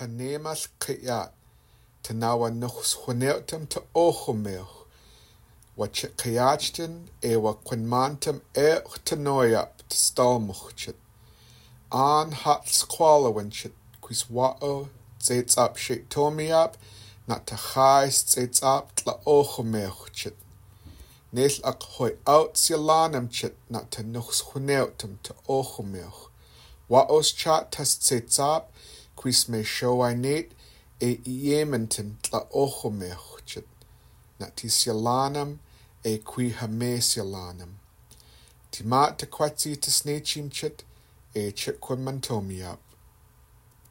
Tanemas Kayat, Tanawa Nuchs Huneotum to Ochumilch, wat Kayachtin, Ewa Quinmantum Tanoyap, to Stalmuchit. An hat squalawinchit, quis wao, zets up shit tomiap, not to chais zets up tla ochumechit. Nes ak hoi out sialanam chit, not to nuchs huneutum to ochumech. Waos chat tas zets up, quis me show I need, yementum tla ochumechit. Not to sialanam, qui hame sialanam. Timat te quatsi to snechim chit, chit quim mantomiap.